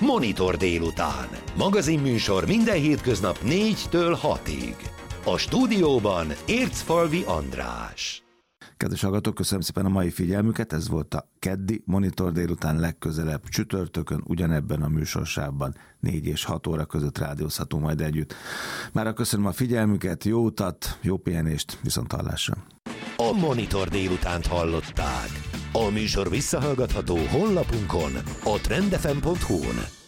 Monitor délután. Magazinműsor minden hétköznap 4-től 6-ig. A stúdióban Ércfalvi András. Kedves hallgatók, köszönöm szépen a mai figyelmüket, ez volt a keddi Monitor délután, legközelebb csütörtökön, ugyanebben a műsorsávban 4 és 6 óra között rádiózhatunk majd együtt. Mára köszönöm a figyelmüket, jó utat, jó pihenést, viszonthallásra. A Monitor délutánt hallották. A műsor visszahallgatható honlapunkon, a trendfm.hu-n.